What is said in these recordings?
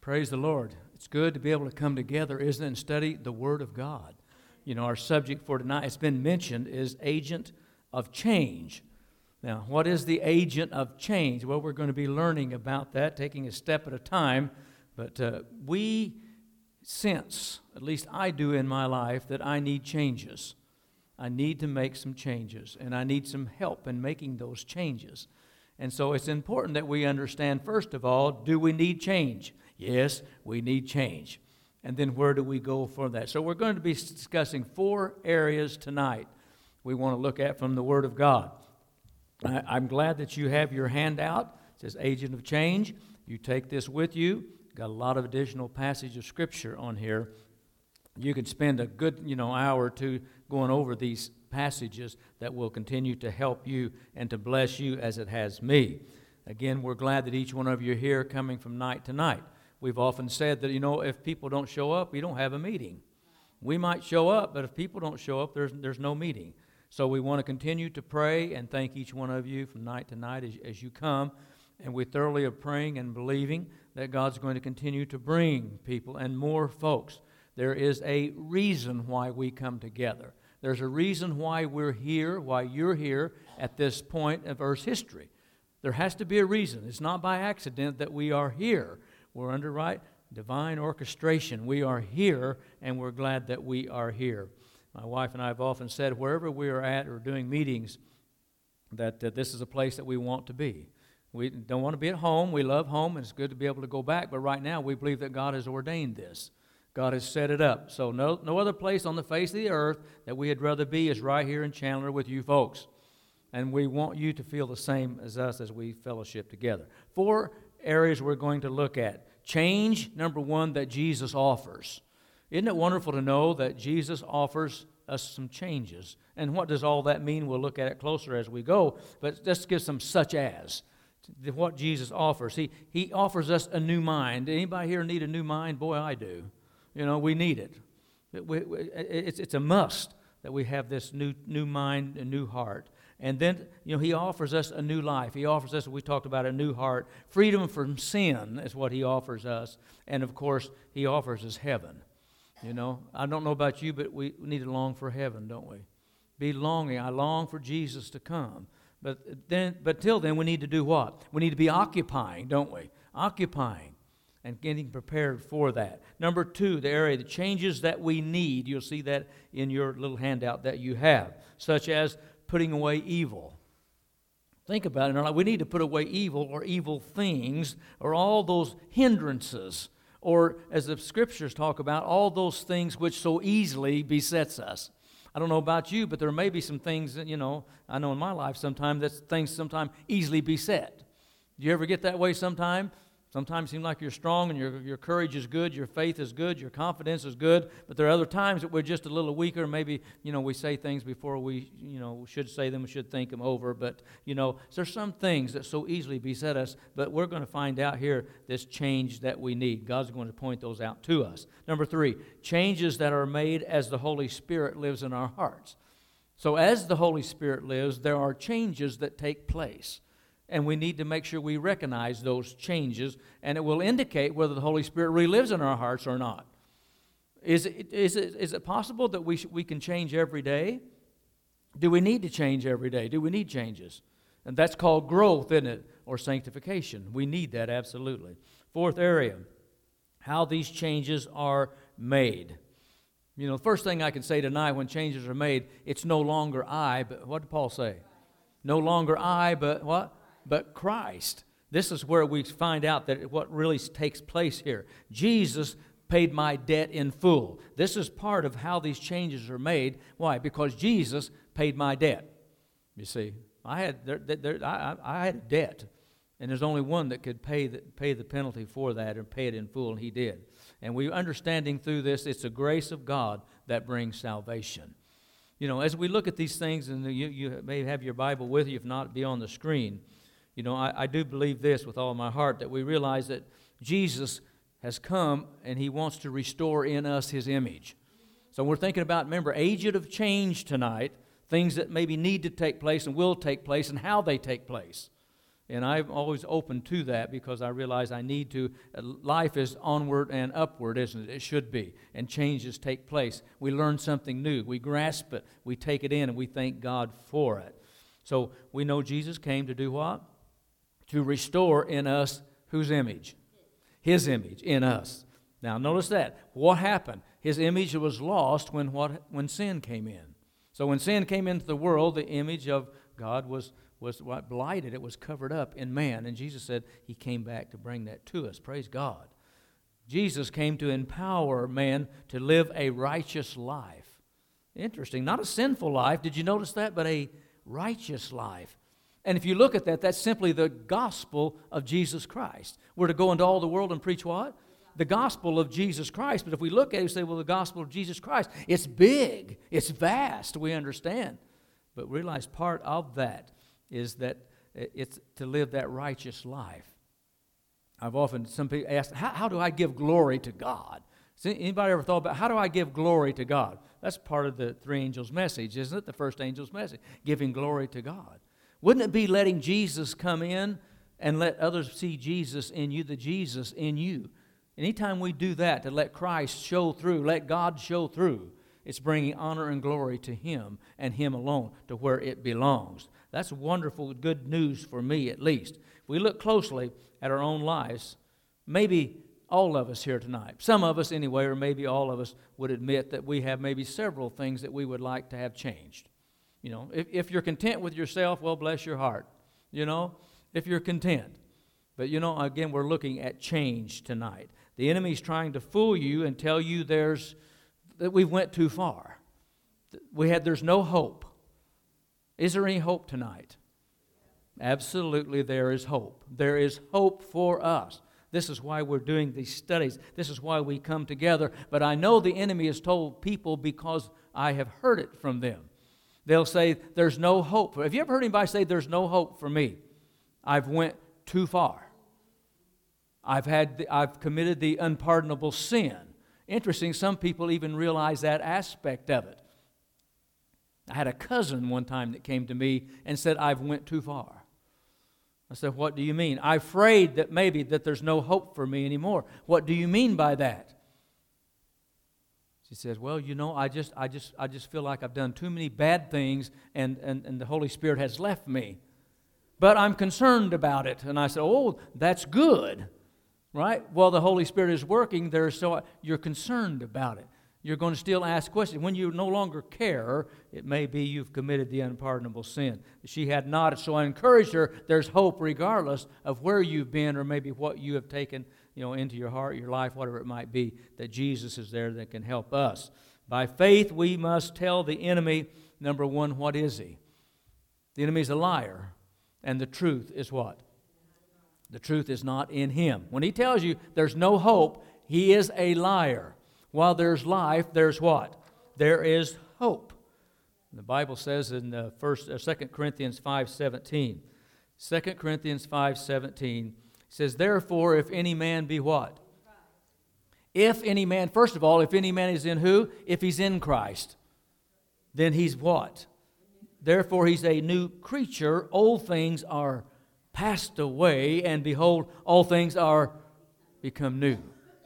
Praise the Lord. It's good to be able to come together, isn't it, and study the Word of God. You know, our subject for tonight, it's been mentioned, is agent of change. Now, what is the agent of change? Well, we're going to be learning about that, taking a step at a time. But we sense, at least I do in my life, that I need changes. I need to make some changes, and I need some help in making those changes. And so it's important that we understand, first of all, do we need change? Yes, we need change. And then where do we go for that? So we're going to be discussing 4 areas tonight we want to look at from the Word of God. I'm glad that you have your handout. It says Agent of Change. You take this with you. Got a lot of additional passage of Scripture on here. You could spend a good, hour or two going over these passages that will continue to help you and to bless you as it has me. Again, we're glad that each one of you are here coming from night to night. We've often said that, if people don't show up, we don't have a meeting. We might show up, but if people don't show up, there's no meeting. So we want to continue to pray and thank each one of you from night to night as you come. And we thoroughly are praying and believing that God's going to continue to bring people and more folks. There is a reason why we come together. There's a reason why we're here, why you're here at this point of Earth's history. There has to be a reason. It's not by accident that we are here. We're under divine orchestration. We are here, and we're glad that we are here. My wife and I have often said, wherever we are at or doing meetings, that this is a place that we want to be. We don't want to be at home. We love home, and it's good to be able to go back. But right now, we believe that God has ordained this. God has set it up. So no other place on the face of the earth that we'd rather be is right here in Chandler with you folks. And we want you to feel the same as us as we fellowship together. 4 areas we're going to look at. Change, number 1, that Jesus offers. Isn't it wonderful to know that Jesus offers us some changes? And what does all that mean? We'll look at it closer as we go. But let's give some such as what Jesus offers. He offers us a new mind. Anybody here need a new mind? Boy, I do. We need it. It's a must that we have this new mind, a new heart. And then, He offers us a new life. He offers us, we talked about, a new heart. Freedom from sin is what He offers us. And, of course, He offers us heaven. I don't know about you, but we need to long for heaven, don't we? Be longing. I long for Jesus to come. But till then, we need to do what? We need to be occupying, don't we? Occupying and getting prepared for that. Number 2, the changes that we need. You'll see that in your little handout that you have, such as putting away evil. Think about it. We need to put away evil or evil things or all those hindrances, or as the Scriptures talk about, all those things which so easily besets us. I don't know about you, but there may be some things that, I know in my life sometimes that things sometimes easily beset. Do you ever get that way sometime? Sometimes it seems like you're strong and your courage is good, your faith is good, your confidence is good, but there are other times that we're just a little weaker. Maybe, we say things before we should say them, we should think them over. But, there's some things that so easily beset us, but we're going to find out here this change that we need. God's going to point those out to us. Number 3, changes that are made as the Holy Spirit lives in our hearts. So as the Holy Spirit lives, there are changes that take place. And we need to make sure we recognize those changes, and it will indicate whether the Holy Spirit really lives in our hearts or not. Is it possible that we can change every day? Do we need to change every day? Do we need changes? And that's called growth, isn't it? Or sanctification. We need that, absolutely. 4th area, how these changes are made. The first thing I can say tonight when changes are made, it's no longer I, but what did Paul say? No longer I, but what? But Christ. This is where we find out that what really takes place here. Jesus paid my debt in full. This is part of how these changes are made. Why? Because Jesus paid my debt. You see, I had a debt, and there's only one that could pay the penalty for that and pay it in full, and He did. And we understanding through this, it's the grace of God that brings salvation. As we look at these things, and you may have your Bible with you, if not, it'll be on the screen. I do believe this with all my heart, that we realize that Jesus has come and He wants to restore in us His image. So we're thinking about, remember, agent of change tonight, things that maybe need to take place and will take place and how they take place. And I'm always open to that because I realize I need to. Life is onward and upward, isn't it? It should be. And changes take place. We learn something new. We grasp it. We take it in, and we thank God for it. So we know Jesus came to do what? To restore in us whose image? His image in us. Now notice that. What happened? His image was lost when sin came in. So when sin came into the world, the image of God was what blighted. It was covered up in man. And Jesus said he came back to bring that to us. Praise God. Jesus came to empower man to live a righteous life. Interesting. Not a sinful life. Did you notice that? But a righteous life. And if you look at that, that's simply the gospel of Jesus Christ. We're to go into all the world and preach what? The gospel of Jesus Christ. But if we look at it and say, well, the gospel of Jesus Christ, it's big, it's vast, we understand. But realize part of that is that it's to live that righteous life. I've often, some people ask, how do I give glory to God? Anybody ever thought about, how do I give glory to God? That's part of the three angels' message, isn't it? The first angel's message, giving glory to God. Wouldn't it be letting Jesus come in and let others see Jesus in you, the Jesus in you? Anytime we do that, to let Christ show through, let God show through, it's bringing honor and glory to Him and Him alone, to where it belongs. That's wonderful, good news for me at least. If we look closely at our own lives, maybe all of us here tonight, some of us anyway, or maybe all of us would admit that we have maybe several things that we would like to have changed. You know, if you're content with yourself, well, bless your heart. You know, if you're content. But, you know, again, we're looking at change tonight. The enemy's trying to fool you and tell you that we went too far. There's no hope. Is there any hope tonight? Absolutely, there is hope. There is hope for us. This is why we're doing these studies. This is why we come together. But I know the enemy has told people because I have heard it from them. They'll say, there's no hope. Have you ever heard anybody say, there's no hope for me? I've went too far. I've committed the unpardonable sin. Interesting, some people even realize that aspect of it. I had a cousin one time that came to me and said, I've went too far. I said, what do you mean? I'm afraid that maybe that there's no hope for me anymore. What do you mean by that? She says, well, you know, I just feel like I've done too many bad things and the Holy Spirit has left me. But I'm concerned about it. And I said, oh, that's good. Right? Well, the Holy Spirit is working there, so you're concerned about it. You're going to still ask questions. When you no longer care, it may be you've committed the unpardonable sin. She had not, so I encouraged her, there's hope regardless of where you've been or maybe what you have taken, you know, into your heart, your life, whatever it might be, that Jesus is there that can help us. By faith, we must tell the enemy, number one, what is he? The enemy is a liar, and the truth is what? The truth is not in him. When he tells you there's no hope, he is a liar. While there's life, there's what? There is hope. The Bible says in 2 Corinthians 5:17. 2 Corinthians 5:17 says, therefore, if any man be what? If any man, first of all, if any man is in who? If he's in Christ, then he's what? Therefore, he's a new creature. Old things are passed away, and behold, all things are become new.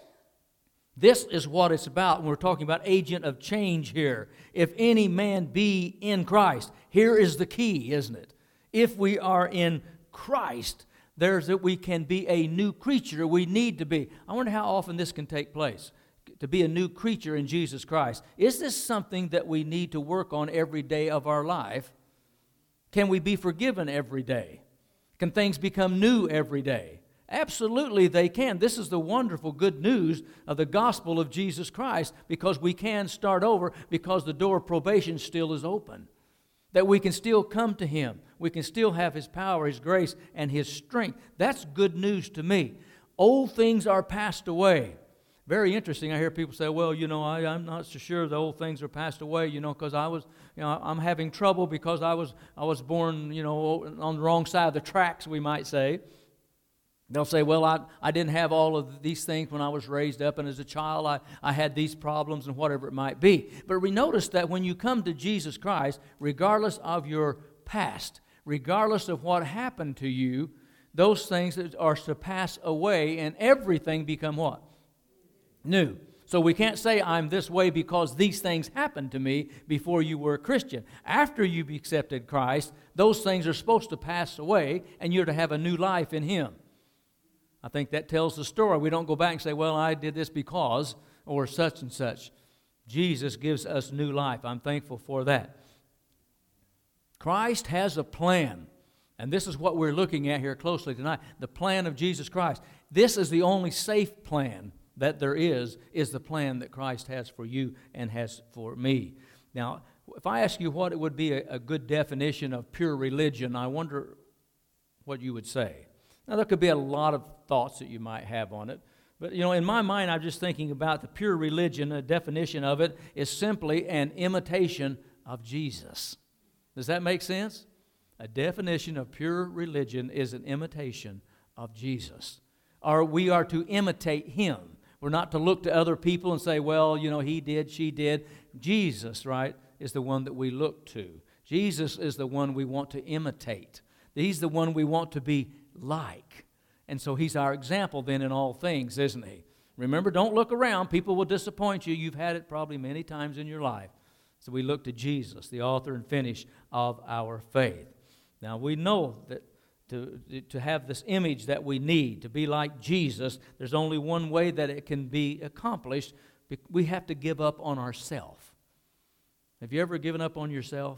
This is what it's about when we're talking about agent of change here. If any man be in Christ, here is the key, isn't it? If we are in Christ, there's that we can be a new creature. We need to be. I wonder how often this can take place, to be a new creature in Jesus Christ. Is this something that we need to work on every day of our life? Can we be forgiven every day? Can things become new every day? Absolutely they can. This is the wonderful good news of the gospel of Jesus Christ, because we can start over, because the door of probation still is open. That we can still come to Him. We can still have His power, His grace, and His strength. That's good news to me. Old things are passed away. Very interesting. I hear people say, well, you know, I'm not so sure the old things are passed away, you know, because I'm having trouble because I was born, you know, on the wrong side of the tracks, we might say. They'll say, well, I didn't have all of these things when I was raised up, and as a child I had these problems and whatever it might be. But we notice that when you come to Jesus Christ, regardless of your past, regardless of what happened to you, those things are to pass away, and everything become what? New. So we can't say I'm this way because these things happened to me before you were a Christian. After you've accepted Christ, those things are supposed to pass away, and you're to have a new life in Him. I think that tells the story. We don't go back and say, well, I did this because, or such and such. Jesus gives us new life. I'm thankful for that. Christ has a plan. And this is what we're looking at here closely tonight. The plan of Jesus Christ. This is the only safe plan that there is the plan that Christ has for you and has for me. Now, if I ask you what it would be a good definition of pure religion, I wonder what you would say. Now, there could be a lot of thoughts that you might have on it. But, in my mind, I'm just thinking about the pure religion. A definition of it is simply an imitation of Jesus. Does that make sense? A definition of pure religion is an imitation of Jesus. Or we are to imitate Him. We're not to look to other people and say, well, he did, she did. Jesus, right, is the one that we look to. Jesus is the one we want to imitate. He's the one we want to be like. And so He's our example then in all things, isn't He? Remember, don't look around. People will disappoint you. You've had it probably many times in your life. So we look to Jesus, the author and finish of our faith. Now, we know that to have this image that we need, to be like Jesus, there's only one way that it can be accomplished. We have to give up on ourselves. Have you ever given up on yourself?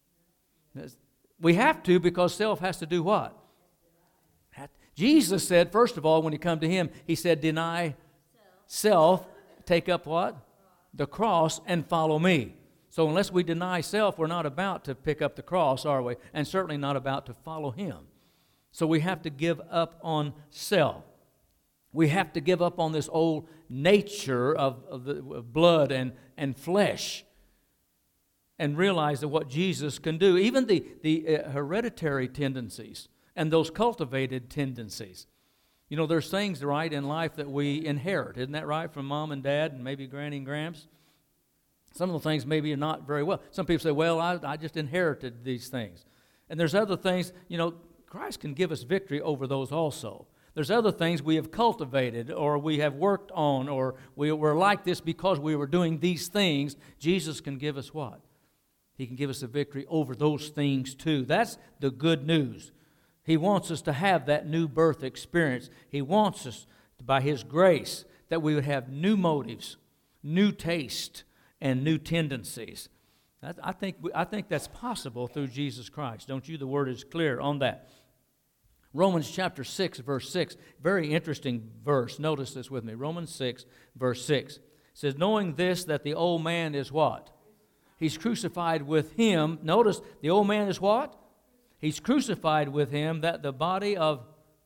We have to, because self has to do what? Jesus said, first of all, when you come to Him, He said, deny self, take up what? The cross, and follow me. So unless we deny self, we're not about to pick up the cross, are we? And certainly not about to follow Him. So we have to give up on self. We have to give up on this old nature of blood and flesh and realize that what Jesus can do, even the hereditary tendencies and those cultivated tendencies. There's things, right, in life that we inherit. Isn't that right? From mom and dad and maybe granny and gramps. Some of the things maybe are not very well. Some people say, well, I just inherited these things. And there's other things, Christ can give us victory over those also. There's other things we have cultivated or we have worked on or we were like this because we were doing these things. Jesus can give us what? He can give us a victory over those things too. That's the good news. He wants us to have that new birth experience. He wants us, by His grace, that we would have new motives, new taste, and new tendencies. I think that's possible through Jesus Christ. Don't you? The Word is clear on that. Romans chapter 6, verse 6. Very interesting verse. Notice this with me. Romans 6, verse 6. It says, knowing this, that the old man is what? He's crucified with Him. Notice, the old man is what? He's crucified with Him, that the body of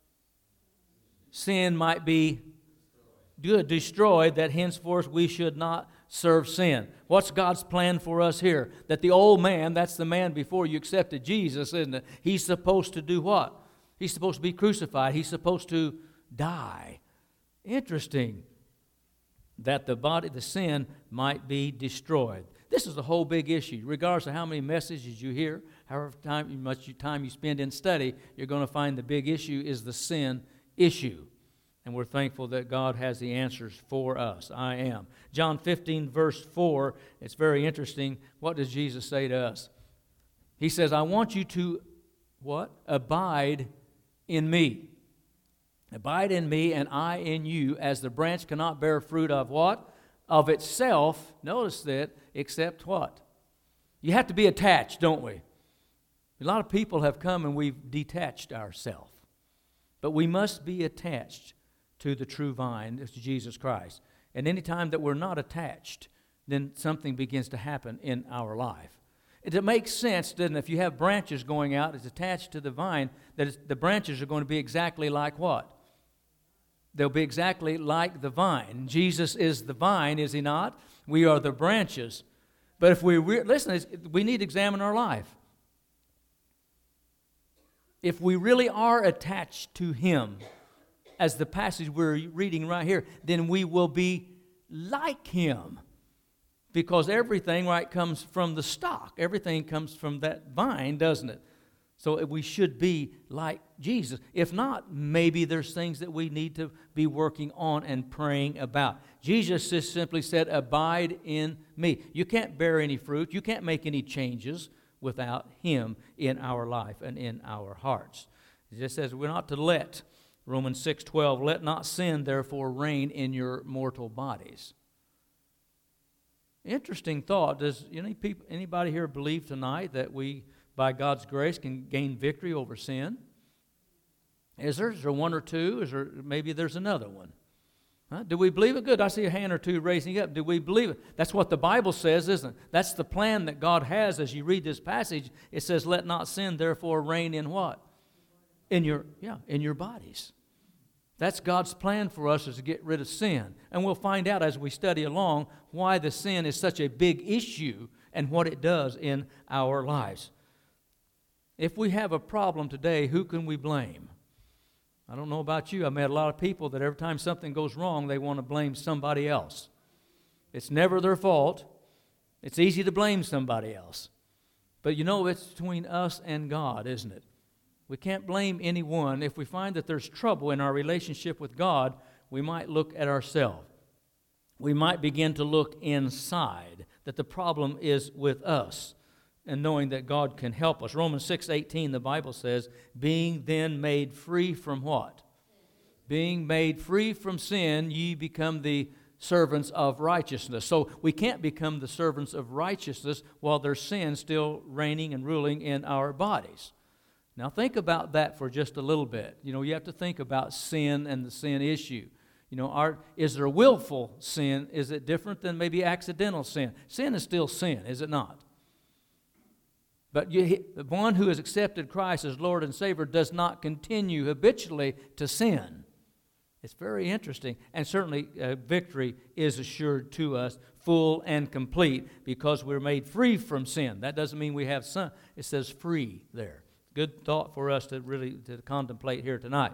sin might be destroyed, that henceforth we should not serve sin. What's God's plan for us here? That the old man, that's the man before you accepted Jesus, isn't it? He's supposed to do what? He's supposed to be crucified. He's supposed to die. Interesting. That the body, the sin, might be destroyed. This is the whole big issue. Regardless of how many messages you hear, however much time you spend in study, you're going to find the big issue is the sin issue. And we're thankful that God has the answers for us. I am. John 15, verse 4, it's very interesting. What does Jesus say to us? He says, I want you to, what? Abide in me. Abide in me and I in you, as the branch cannot bear fruit of what? Of itself, notice that, except what? You have to be attached, don't we? A lot of people have come and we've detached ourselves. But we must be attached to the true vine, to Jesus Christ. And any time that we're not attached, then something begins to happen in our life. It makes sense, doesn't it? If you have branches going out, it's attached to the vine, that the branches are going to be exactly like what? They'll be exactly like the vine. Jesus is the vine, is He not? We are the branches. But if we listen, we need to examine our life. If we really are attached to Him, as the passage we're reading right here, then we will be like Him. Because everything, right, comes from the stock. Everything comes from that vine, doesn't it? So we should be like Jesus. If not, maybe there's things that we need to be working on and praying about. Jesus just simply said, abide in me. You can't bear any fruit. You can't make any changes without Him in our life and in our hearts. It just says we're not to let, Romans 6:12, let not sin therefore reign in your mortal bodies. Interesting thought. Does anybody here believe tonight that we, by God's grace, can gain victory over sin? Is there one or two? Maybe there's another one? Huh? Do we believe it? Good. I see a hand or two raising up. Do we believe it? That's what the Bible says, isn't it? That's the plan that God has. As you read this passage, it says, let not sin therefore reign in what? In your bodies. That's God's plan for us, is to get rid of sin. And we'll find out as we study along why the sin is such a big issue and what it does in our lives. If we have a problem today, who can we blame? I don't know about you. I've met a lot of people that every time something goes wrong, they want to blame somebody else. It's never their fault. It's easy to blame somebody else. But it's between us and God, isn't it? We can't blame anyone. If we find that there's trouble in our relationship with God, we might look at ourselves. We might begin to look inside, that the problem is with us, and knowing that God can help us. Romans 6:18, the Bible says, being then made free from what? Being made free from sin, ye become the servants of righteousness. So we can't become the servants of righteousness while there's sin still reigning and ruling in our bodies. Now think about that for just a little bit. You have to think about sin and the sin issue. Is there willful sin? Is it different than maybe accidental sin? Sin is still sin, is it not? But one who has accepted Christ as Lord and Savior does not continue habitually to sin. It's very interesting. And certainly victory is assured to us, full and complete, because we're made free from sin. That doesn't mean we have sin. It says free there. Good thought for us to really contemplate here tonight.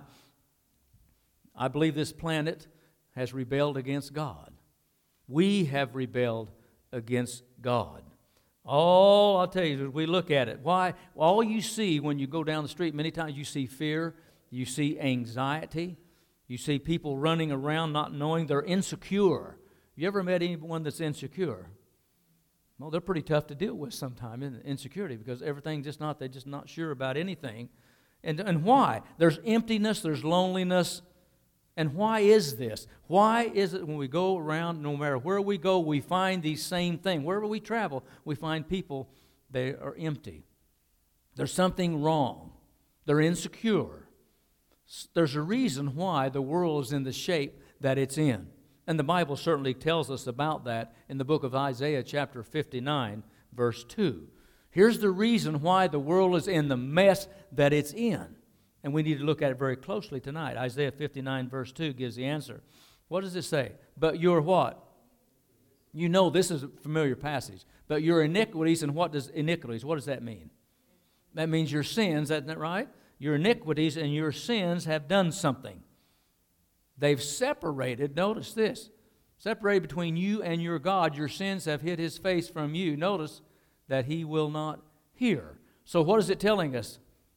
I believe this planet has rebelled against God. We have rebelled against God. I'll tell you, as we look at it, why? All you see when you go down the street, many times you see fear, you see anxiety, you see people running around not knowing, they're insecure. You ever met anyone that's insecure? Well, they're pretty tough to deal with sometimes, isn't it? Insecurity, because they're just not sure about anything. And why? There's emptiness, there's loneliness. And why is this? Why is it when we go around, no matter where we go, we find these same things? Wherever we travel, we find people, they are empty. There's something wrong. They're insecure. There's a reason why the world is in the shape that it's in. And the Bible certainly tells us about that in the book of Isaiah chapter 59, verse 2. Here's the reason why the world is in the mess that it's in. And we need to look at it very closely tonight. Isaiah 59, verse 2 gives the answer. What does it say? But your what? This is a familiar passage. But your iniquities, and what does that mean? That means your sins, isn't that right? Your iniquities and your sins have done something. They've separated, notice this, separated between you and your God. Your sins have hid His face from you. Notice that He will not hear. So what is it telling us?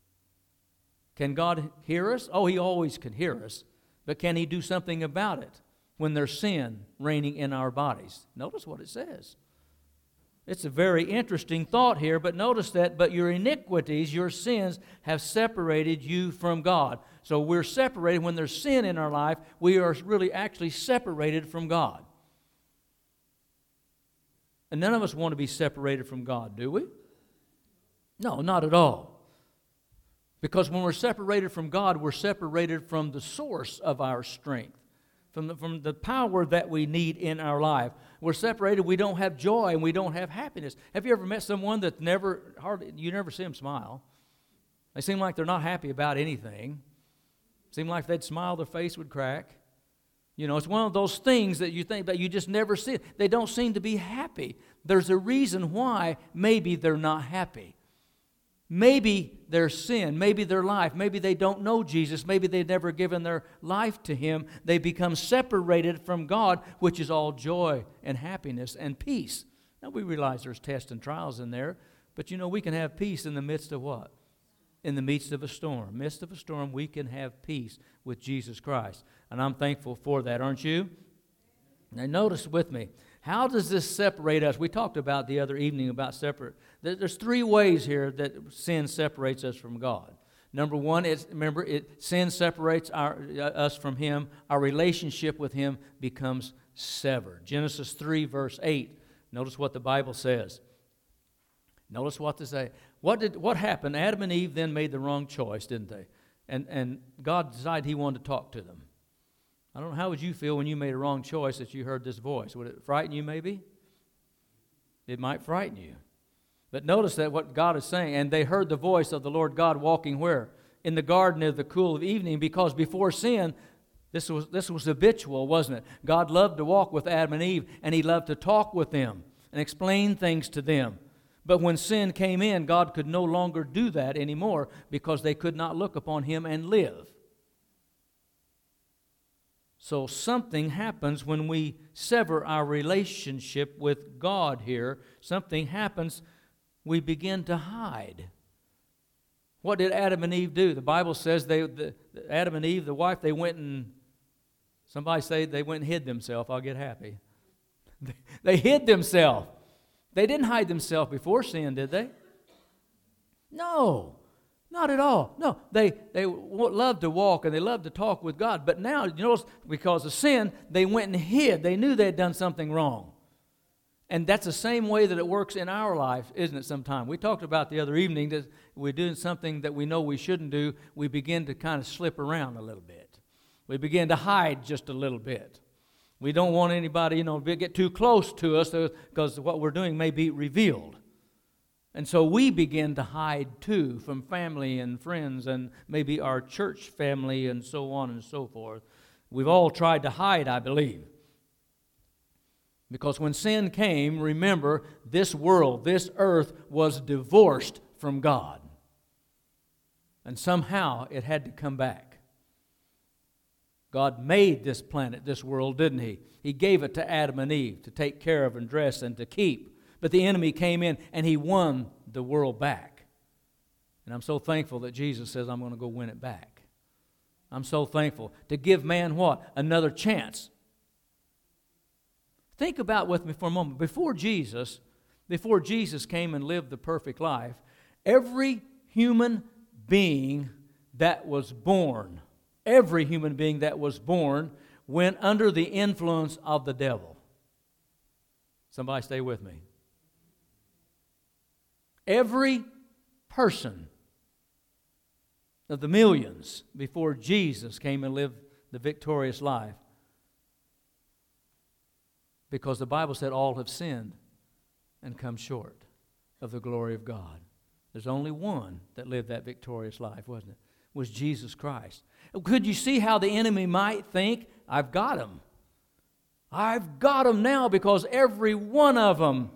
Can God hear us? Oh, He always can hear us. But can He do something about it when there's sin reigning in our bodies? Notice what it says. It's a very interesting thought here, but notice that, but your iniquities, your sins, have separated you from God. So we're separated. When there's sin in our life, we are really actually separated from God. And none of us want to be separated from God, do we? No, not at all. Because when we're separated from God, we're separated from the source of our strength, from the power that we need in our life. We're separated, we don't have joy, and we don't have happiness. Have you ever met someone that you never see them smile? They seem like they're not happy about anything. Seem like if they'd smile, their face would crack. It's one of those things that you think, but you just never see it. They don't seem to be happy. There's a reason why maybe they're not happy. Maybe their sin, maybe their life, maybe they don't know Jesus, maybe they've never given their life to Him. They become separated from God, which is all joy and happiness and peace. Now we realize there's tests and trials in there, but we can have peace in the midst of what? in the midst of a storm. Midst of a storm, we can have peace with Jesus Christ. And I'm thankful for that, aren't you? Now notice with me, how does this separate us? We talked about the other evening about separate. There's three ways here that sin separates us from God. Number one is, remember, sin separates us from Him. Our relationship with Him becomes severed. Genesis 3, verse 8. Notice what the Bible says. Notice what they say. What happened? Adam and Eve then made the wrong choice, didn't they? And God decided He wanted to talk to them. I don't know, how would you feel when you made a wrong choice that you heard this voice? Would it frighten you maybe? It might frighten you. But notice that what God is saying, and they heard the voice of the Lord God walking where? In the garden of the cool of evening, because before sin, this was habitual, wasn't it? God loved to walk with Adam and Eve, and He loved to talk with them and explain things to them. But when sin came in, God could no longer do that anymore because they could not look upon Him and live. So something happens when we sever our relationship with God here. Something happens, we begin to hide. What did Adam and Eve do? The Bible says Adam and Eve, the wife, they went and, somebody say they went and hid themselves. I'll get happy. They hid themselves. They didn't hide themselves before sin, did they? No, not at all. No, they loved to walk and they loved to talk with God. But now, you notice, because of sin, they went and hid. They knew they had done something wrong. And that's the same way that it works in our life, isn't it, sometimes? We talked about the other evening that we're doing something that we know we shouldn't do. We begin to kind of slip around a little bit. We begin to hide just a little bit. We don't want anybody, get too close to us because what we're doing may be revealed. And so we begin to hide too from family and friends and maybe our church family and so on and so forth. We've all tried to hide, I believe. Because when sin came, remember, this world, this earth was divorced from God. And somehow it had to come back. God made this planet, this world, didn't He? He gave it to Adam and Eve to take care of and dress and to keep. But the enemy came in and he won the world back. And I'm so thankful that Jesus says, I'm going to go win it back. I'm so thankful to give man what? Another chance. Think about with me for a moment. Before Jesus came and lived the perfect life, every human being that was born went under the influence of the devil. Somebody stay with me. Every person of the millions before Jesus came and lived the victorious life, because the Bible said all have sinned and come short of the glory of God. There's only one that lived that victorious life, wasn't it? Was Jesus Christ. Could you see how the enemy might think, I've got him. I've got him now because every one of them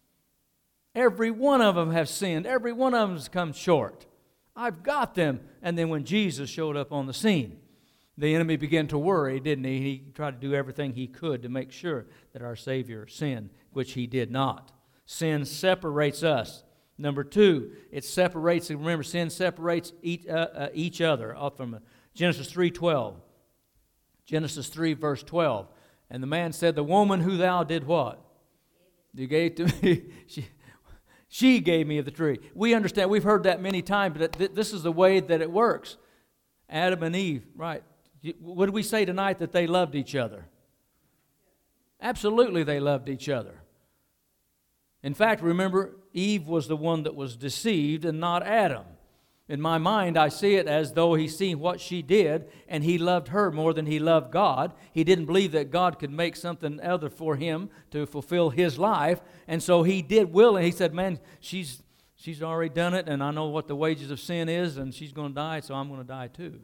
have sinned. Every one of them has come short. I've got them. And then when Jesus showed up on the scene, the enemy began to worry, didn't he? He tried to do everything he could to make sure that our Savior sinned, which He did not. Sin separates us. Number two, it separates, remember, sin separates each other. From Genesis 3:12. Genesis 3, verse 12. And the man said, the woman who thou did what? You gave to me. She gave me of the tree. We understand, we've heard that many times, but this is the way that it works. Adam and Eve, right. What did we say tonight? That they loved each other. Absolutely they loved each other. In fact, remember, Eve was the one that was deceived and not Adam. In my mind, I see it as though he seen what she did, and he loved her more than he loved God. He didn't believe that God could make something other for him to fulfill his life, and so he did will, and he said, man, she's already done it, and I know what the wages of sin is, and she's going to die, so I'm going to die too.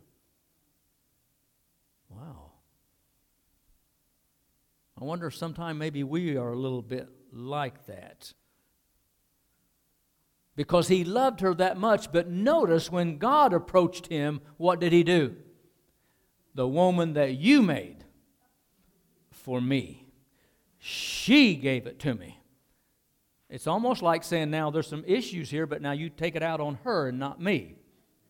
Wow. I wonder if sometime maybe we are a little bit like that. Because he loved her that much, but notice when God approached him, what did he do? The woman that you made for me, she gave it to me. It's almost like saying, now there's some issues here, but now you take it out on her and not me.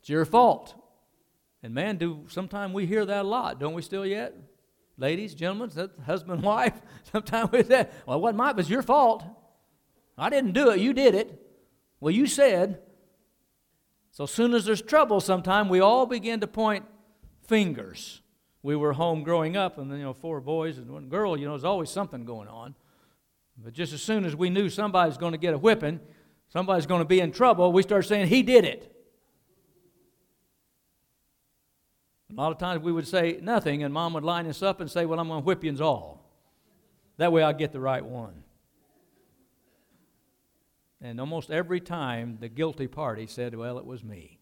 It's your fault. And man, sometimes we hear that a lot, don't we still yet? Ladies, gentlemen, husband, wife, sometimes we say, well, it wasn't mine, it was your fault. I didn't do it, you did it. Well, you said. So as soon as there's trouble sometime, we all begin to point fingers. We were home growing up, and 4 boys and 1 girl, there's always something going on. But just as soon as we knew somebody's going to get a whipping, somebody's going to be in trouble, we started saying, he did it. A lot of times we would say nothing, and Mom would line us up and say, well, I'm going to whip you all. That way I'll get the right one. And almost every time the guilty party said, well, it was me.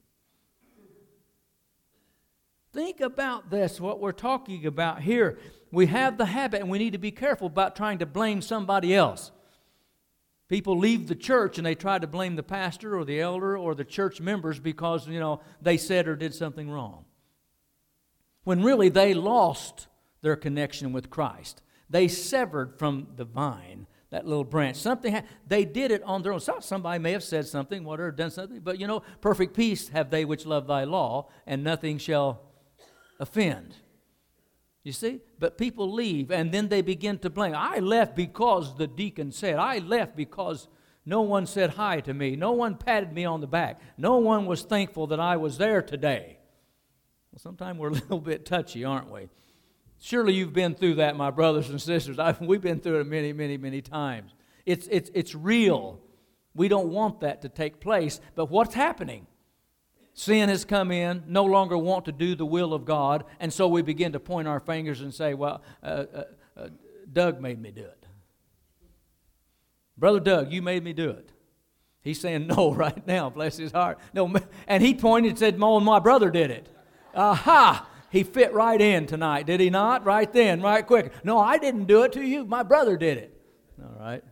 Think about this, what we're talking about here. We have the habit, and we need to be careful about trying to blame somebody else. People leave the church and they try to blame the pastor or the elder or the church members because, they said or did something wrong. When really they lost their connection with Christ. They severed from the vine, that little branch. They did it on their own. Somebody may have said something, whatever, done something, but perfect peace have they which love thy law, and nothing shall offend. You see? But people leave, and then they begin to blame. I left because the deacon said. I left because no one said hi to me. No one patted me on the back. No one was thankful that I was there today. Well, sometimes we're a little bit touchy, aren't we? Surely you've been through that, my brothers and sisters. We've been through it many, many, many times. It's real. We don't want that to take place. But what's happening? Sin has come in, no longer want to do the will of God, and so we begin to point our fingers and say, well, Doug made me do it. Brother Doug, you made me do it. He's saying no right now, bless his heart. No, and he pointed and said, my brother did it. Aha! He fit right in tonight, did he not? Right then, right quick. No, I didn't do it to you. My brother did it. All right.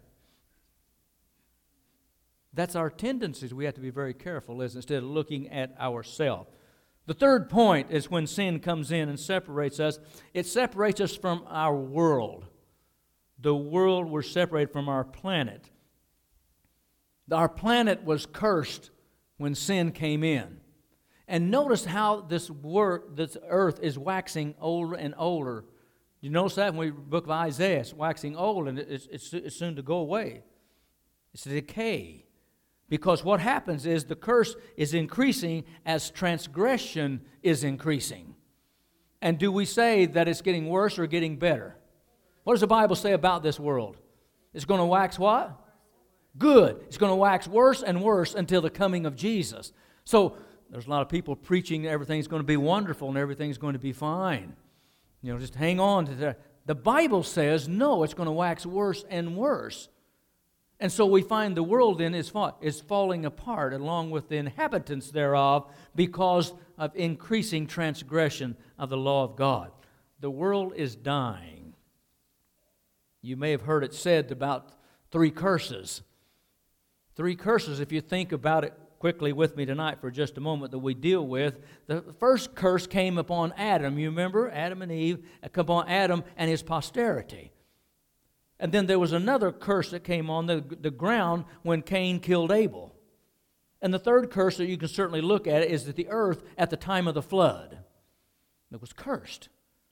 That's our tendencies. We have to be very careful instead of looking at ourselves. The third point is when sin comes in and separates us. It separates us from our world. The world, we're separated from our planet. Our planet was cursed when sin came in. And notice how this earth is waxing older and older. You notice that when we read the book of Isaiah, it's waxing old and it's soon to go away. It's a decay. Because what happens is the curse is increasing as transgression is increasing. And do we say that it's getting worse or getting better? What does the Bible say about this world? It's going to wax what? Good. It's going to wax worse and worse until the coming of Jesus. So there's a lot of people preaching everything's going to be wonderful and everything's going to be fine. Just hang on to that. The Bible says, no, it's going to wax worse and worse. And so we find the world then is falling apart along with the inhabitants thereof because of increasing transgression of the law of God. The world is dying. You may have heard it said about 3 curses. 3 curses, if you think about it quickly with me tonight for just a moment, that we deal with. The first curse came upon Adam. You remember? Adam and Eve, upon Adam and his posterity. And then there was another curse that came on the ground when Cain killed Abel. And the third curse that you can certainly look at is that the earth at the time of the flood, it was cursed.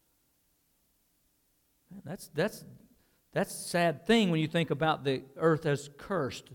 That's a sad thing when you think about the earth as cursed.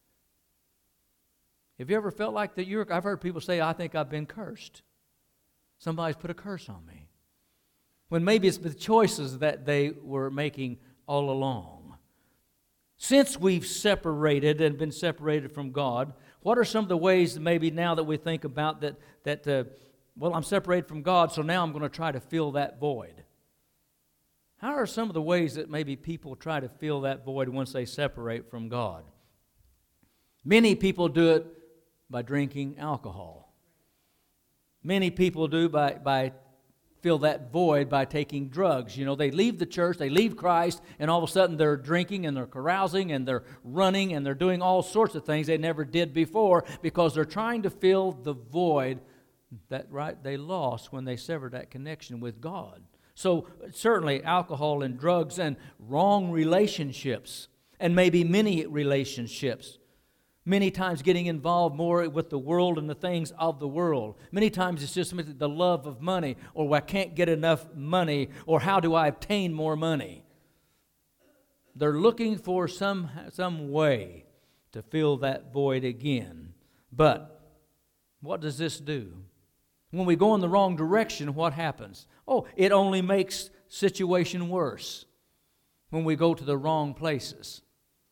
Have you ever felt like that? I've heard people say, I think I've been cursed. Somebody's put a curse on me. When maybe it's the choices that they were making all along. Since we've separated and been separated from God, what are some of the ways that maybe now that we think about that I'm separated from God, so now I'm going to try to fill that void? How are some of the ways that maybe people try to fill that void once they separate from God? Many people do it by drinking alcohol. Many people do by fill that void by taking drugs. They leave the church, they leave Christ, and all of a sudden they're drinking and they're carousing and they're running and they're doing all sorts of things they never did before because they're trying to fill the void that they lost when they severed that connection with God. So certainly alcohol and drugs and wrong relationships, and maybe many relationships. Many times getting involved more with the world and the things of the world. Many times it's just the love of money, or I can't get enough money, or how do I obtain more money? They're looking for some way to fill that void again. But what does this do? When we go in the wrong direction, what happens? Oh, it only makes situation worse when we go to the wrong places.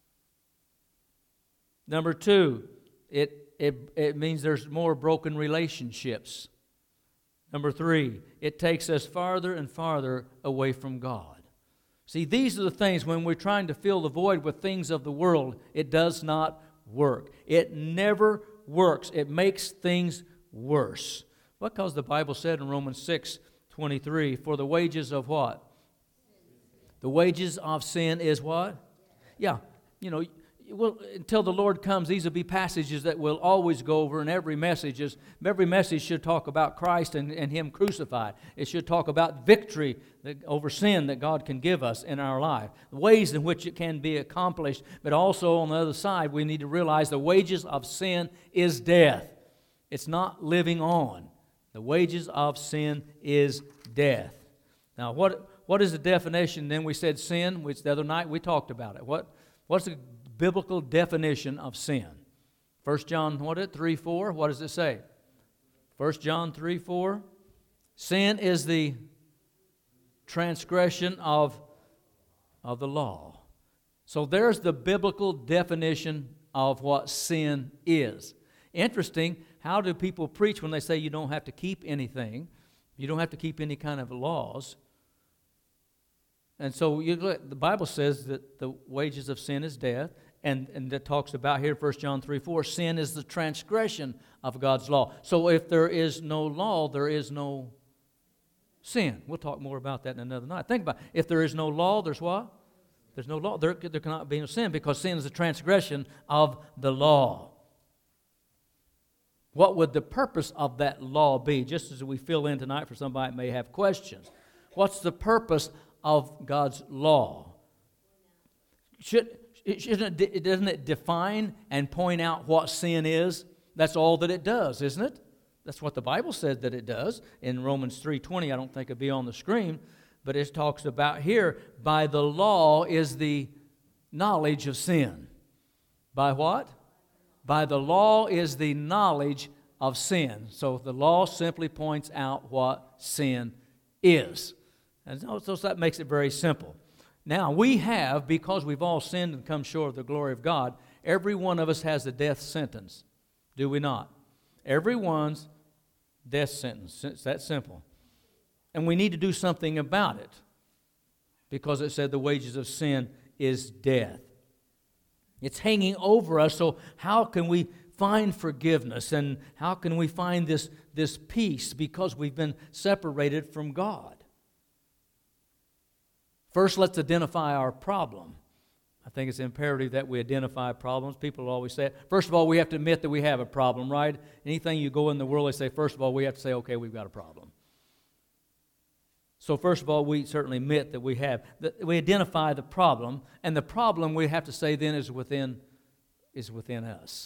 Number two, it means there's more broken relationships. Number three, it takes us farther and farther away from God. See, these are the things when we're trying to fill the void with things of the world, it does not work. It never works. It makes things worse. Because the Bible said in Romans 6:23, for the wages of what? The wages of sin is what? Yeah, well, until the Lord comes, these will be passages that we'll always go over, and every message should talk about Christ and Him crucified. It should talk about victory over sin that God can give us in our life, the ways in which it can be accomplished, but also on the other side, we need to realize the wages of sin is death. It's not living on. The wages of sin is death. Now, what is the definition? Then we said sin, which the other night we talked about it. What's the biblical definition of sin? 1 John 3:4. What does it say? 1 John 3:4. Sin is the transgression of the law. So there's the biblical definition of what sin is. Interesting, how do people preach when they say you don't have to keep anything? You don't have to keep any kind of laws. And so the Bible says that the wages of sin is death. And that talks about here, 1 John 3:4, sin is the transgression of God's law. So if there is no law, there is no sin. We'll talk more about that in another night. Think about it. If there is no law, there's what? There's no law. There cannot be no sin, because sin is the transgression of the law. What would the purpose of that law be? Just as we fill in tonight for somebody that may have questions. What's the purpose of God's law? Doesn't it define and point out what sin is? That's all that it does, isn't it? That's what the Bible said that it does. In Romans 3:20, I don't think it'll be on the screen, but it talks about here, by the law is the knowledge of sin. By what? By the law is the knowledge of sin. So the law simply points out what sin is. And so that makes it very simple. Now, we have, because we've all sinned and come short of the glory of God, every one of us has a death sentence. Do we not? Everyone's death sentence. It's that simple. And we need to do something about it, because it said the wages of sin is death. It's hanging over us, so how can we find forgiveness, and how can we find this peace, because we've been separated from God? First, let's identify our problem. I think it's imperative that we identify problems. People always say it. First of all, we have to admit that we have a problem, right? Anything you go in the world, they say, first of all, we have to say, okay, we've got a problem. So first of all, we certainly admit that we identify the problem, and the problem, we have to say then, is within us.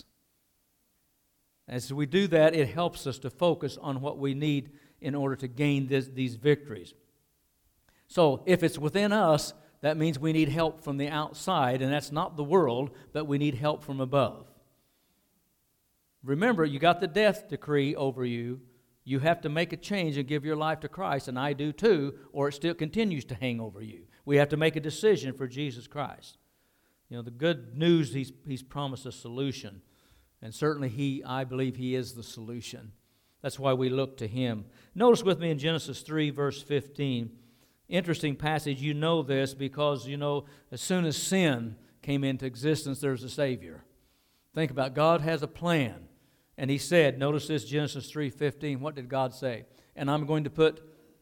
As we do that, it helps us to focus on what we need in order to gain these victories. So if it's within us, that means we need help from the outside, and that's not the world, but we need help from above. Remember, you got the death decree over you. You have to make a change and give your life to Christ, and I do too, or it still continues to hang over you. We have to make a decision for Jesus Christ. The good news, He's promised a solution, and certainly I believe He is the solution. That's why we look to Him. Notice with me in Genesis 3, verse 15. Interesting passage. You know this because, as soon as sin came into existence, there's a Savior. Think about it. God has a plan. And He said, notice this, Genesis 3:15. What did God say? And I'm going to put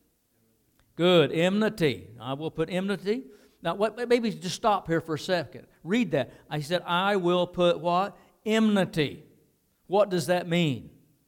enmity. I will put enmity. Now, maybe just stop here for a second. Read that. I said, I will put what? Enmity. What does that mean?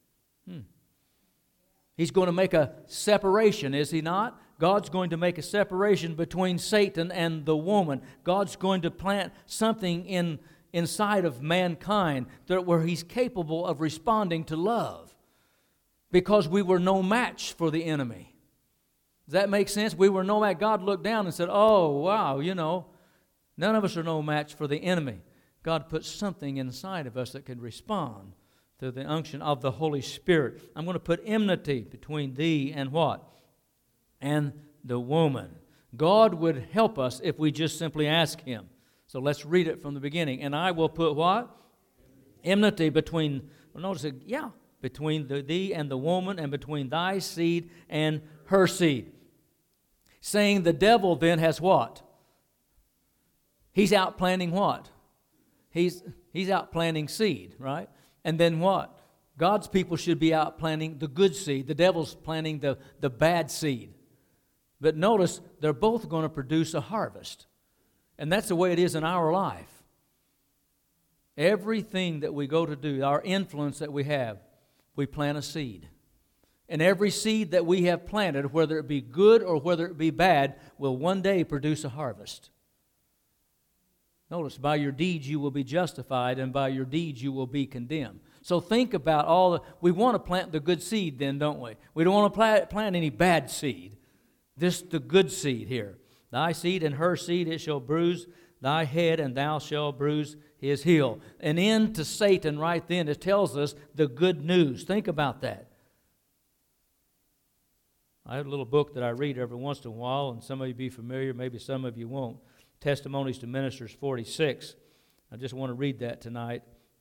He's going to make a separation, is He not? God's going to make a separation between Satan and the woman. God's going to plant something in inside of mankind where He's capable of responding to love, because we were no match for the enemy. Does that make sense? We were no match. God looked down and said, oh, wow, none of us are no match for the enemy. God put something inside of us that could respond through the unction of the Holy Spirit. I'm going to put enmity between thee and what? And the woman. God would help us if we just simply ask Him. So let's read it from the beginning. And I will put what? Enmity between, notice it, between thee and the woman, and between thy seed and her seed. Saying the devil then has what? He's out planting what? He's out planting seed, right? And then what? God's people should be out planting the good seed. The devil's planting the bad seed. But notice, they're both going to produce a harvest. And that's the way it is in our life. Everything that we go to do, our influence that we have, we plant a seed. And every seed that we have planted, whether it be good or whether it be bad, will one day produce a harvest. Notice, by your deeds you will be justified, and by your deeds you will be condemned. So think about we want to plant the good seed then, don't we? We don't want to plant any bad seed. This the good seed here. Thy seed and her seed, it shall bruise thy head, and thou shalt bruise his heel. An end to Satan right then. It tells us the good news. Think about that. I have a little book that I read every once in a while, and some of you be familiar, maybe some of you won't. Testimonies to Ministers 46. I just want to read that tonight.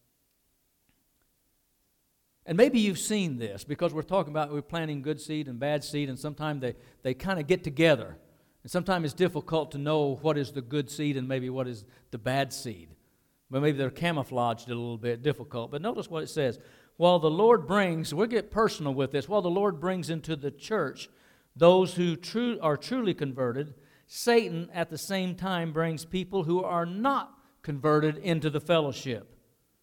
And maybe you've seen this, because we're planting good seed and bad seed, and sometimes they kind of get together. And sometimes it's difficult to know what is the good seed and maybe what is the bad seed. But maybe they're camouflaged a little bit, difficult. But notice what it says. While the Lord brings, we'll get personal with this, while the Lord brings into the church those who are truly converted, Satan at the same time brings people who are not converted into the fellowship.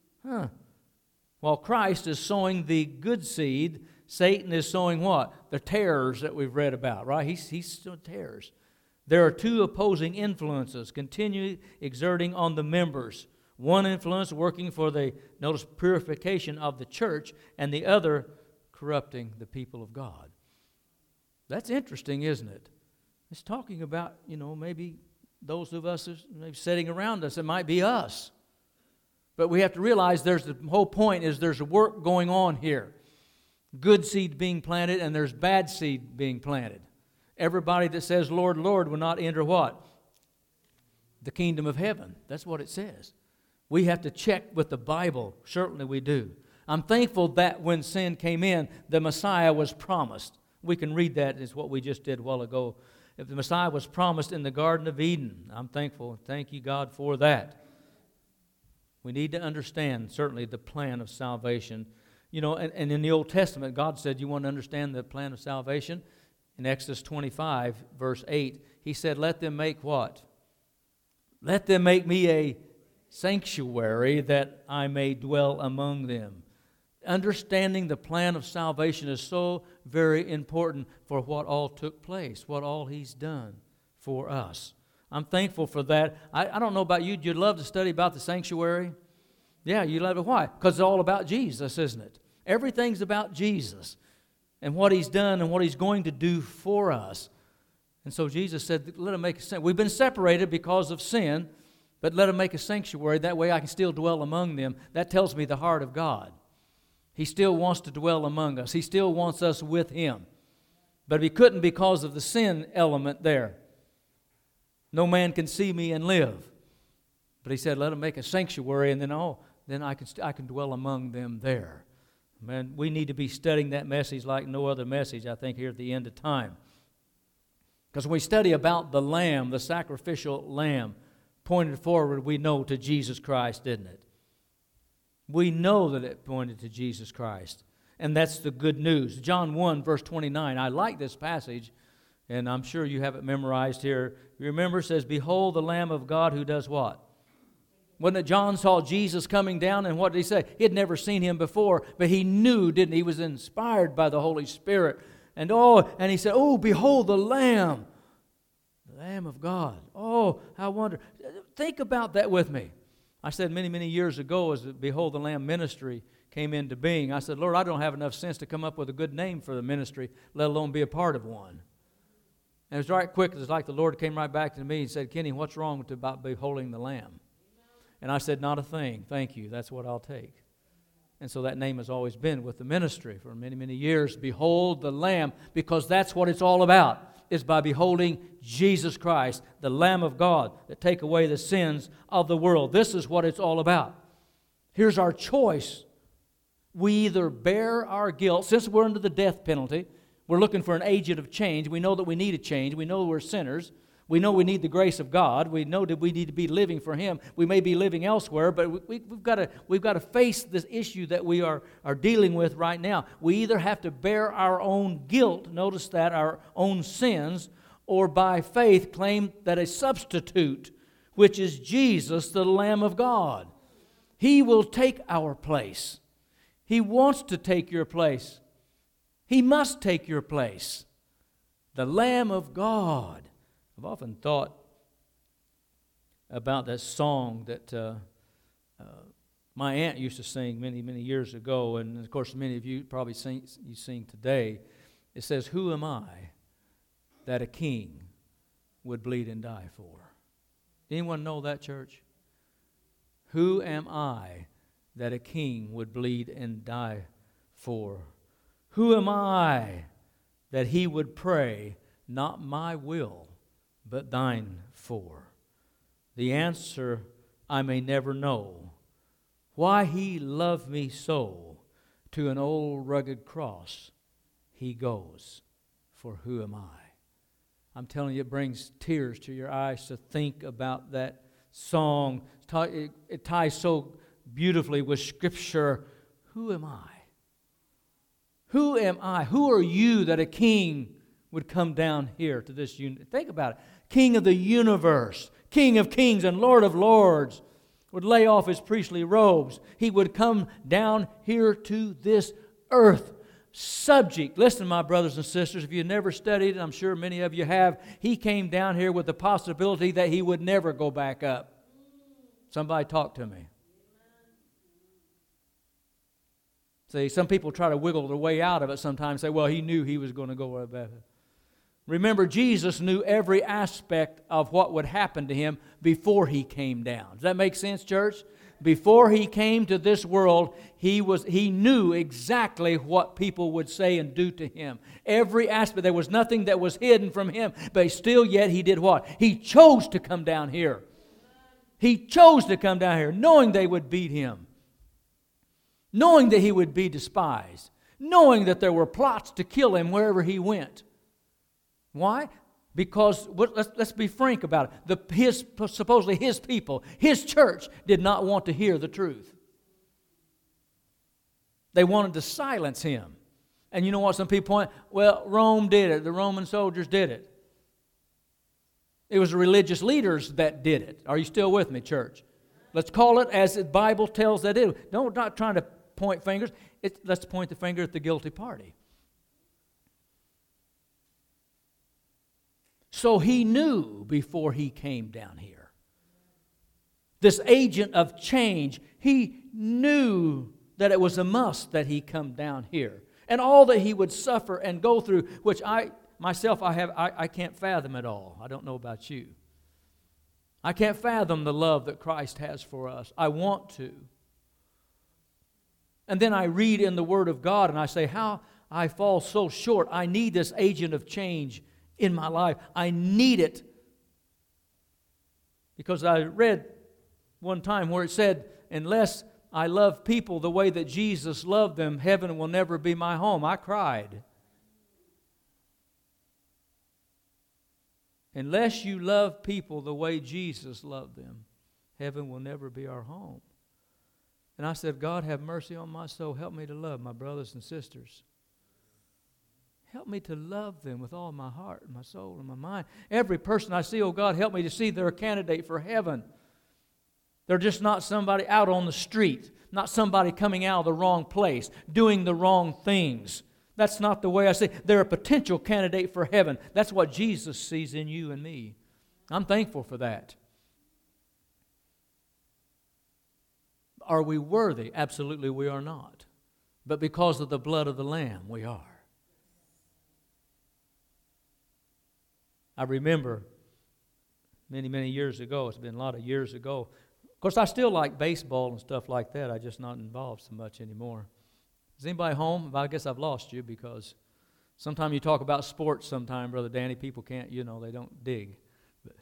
While Christ is sowing the good seed, Satan is sowing what? The tares that we've read about, right? He's still tares. There are two opposing influences continue exerting on the members. One influence working for the, notice, purification of the church, and the other corrupting the people of God. That's interesting, isn't it? It's talking about, maybe those of us maybe sitting around us. It might be us. But we have to realize the whole point is there's a work going on here. Good seed being planted, and there's bad seed being planted. Everybody that says, Lord, Lord, will not enter what? The kingdom of heaven. That's what it says. We have to check with the Bible. Certainly we do. I'm thankful that when sin came in, the Messiah was promised. We can read that as what we just did a while ago. If the Messiah was promised in the Garden of Eden, I'm thankful. Thank you, God, for that. We need to understand, certainly, the plan of salvation. And in the Old Testament, God said, you want to understand the plan of salvation? In Exodus 25, verse 8, He said, let them make what? Let them make me a sanctuary that I may dwell among them. Understanding the plan of salvation is so very important for what all took place, what all He's done for us. I'm thankful for that. I don't know about you. You'd love to study about the sanctuary? Yeah, you love it. Why? Because it's all about Jesus, isn't it? Everything's about Jesus and what He's done and what He's going to do for us. And so Jesus said, let Him make a sanctuary. We've been separated because of sin, but let Him make a sanctuary. That way I can still dwell among them. That tells me the heart of God. He still wants to dwell among us. He still wants us with Him. But He couldn't because of the sin element there. No man can see me and live. But He said, let Him make a sanctuary, and then I can dwell among them there. Man, we need to be studying that message like no other message, I think, here at the end of time. Because when we study about the Lamb, the sacrificial Lamb, pointed forward, we know to Jesus Christ, didn't it? We know that it pointed to Jesus Christ. And that's the good news. John 1, verse 29. I like this passage, and I'm sure you have it memorized here. You remember, it says, behold the Lamb of God who does what? When John saw Jesus coming down, and what did he say? He had never seen Him before, but he knew, didn't he? He was inspired by the Holy Spirit. And he said, oh, behold the Lamb. The Lamb of God. Oh, how wonderful. Think about that with me. I said many, many years ago as the Behold the Lamb ministry came into being, I said, Lord, I don't have enough sense to come up with a good name for the ministry, let alone be a part of one. And it was right quick. It was like the Lord came right back to me and said, Kenny, what's wrong about beholding the Lamb? And I said, not a thing. Thank you. That's what I'll take. And so that name has always been with the ministry for many, many years. Behold the Lamb, because that's what it's all about, is by beholding Jesus Christ, the Lamb of God, that take away the sins of the world. This is what it's all about. Here's our choice. We either bear our guilt, since we're under the death penalty, we're looking for an agent of change. We know that we need a change. We know we're sinners. We know we need the grace of God. We know that we need to be living for Him. We may be living elsewhere, but we've got to face this issue that we are dealing with right now. We either have to bear our own guilt, notice that, our own sins, or by faith claim that a substitute, which is Jesus, the Lamb of God. He will take our place. He wants to take your place. He must take your place. The Lamb of God. I've often thought about that song that my aunt used to sing many, many years ago, and of course many of you probably sing today. It says, "Who am I that a king would bleed and die for?" Anyone know that, church? Who am I that a king would bleed and die for? Who am I that He would pray, not my will, but thine for? The answer I may never know. Why He loved me so, to an old rugged cross He goes. For who am I? I'm telling you, it brings tears to your eyes to think about that song. It ties so beautifully with Scripture. Who am I? Who am I? Who are you that a king would come down here to this unit? Think about it. King of the universe, King of kings and Lord of lords, would lay off His priestly robes. He would come down here to this earth. Subject, listen, my brothers and sisters, if you've never studied, I'm sure many of you have, He came down here with the possibility that He would never go back up. Somebody talk to me. See, some people try to wiggle their way out of it sometimes, say, well, He knew He was going to go back. Remember, Jesus knew every aspect of what would happen to Him before He came down. Does that make sense, church? Before He came to this world, He knew exactly what people would say and do to Him. Every aspect. There was nothing that was hidden from Him. But still yet He did what? He chose to come down here. He chose to come down here knowing they would beat Him. Knowing that He would be despised. Knowing that there were plots to kill Him wherever He went. Why? Because, let's be frank about it, supposedly His people, His church, did not want to hear the truth. They wanted to silence Him. And you know what some people point? Well, Rome did it. The Roman soldiers did it. It was the religious leaders that did it. Are you still with me, church? Let's call it as the Bible tells that it is. Don't not trying to point fingers. Let's point the finger at the guilty party. So He knew before He came down here. This agent of change, He knew that it was a must that He come down here. And all that He would suffer and go through, which I can't fathom it all. I don't know about you. I can't fathom the love that Christ has for us. I want to. And then I read in the Word of God and I say, how I fall so short. I need this agent of change in my life. I need it. Because I read one time where it said, unless I love people the way that Jesus loved them, heaven will never be my home. I cried. Unless you love people the way Jesus loved them, heaven will never be our home. And I said, God, have mercy on my soul. Help me to love my brothers and sisters. Help me to love them with all my heart and my soul and my mind. Every person I see, oh God, help me to see they're a candidate for heaven. They're just not somebody out on the street, not somebody coming out of the wrong place, doing the wrong things. That's not the way I see it. They're a potential candidate for heaven. That's what Jesus sees in you and me. I'm thankful for that. Are we worthy? Absolutely we are not. But because of the blood of the Lamb, we are. I remember many, many years ago, it's been a lot of years ago. Of course, I still like baseball and stuff like that. I'm just not involved so much anymore. Is anybody home? I guess I've lost you, because sometimes you talk about sports sometime, Brother Danny, people can't, they don't dig. But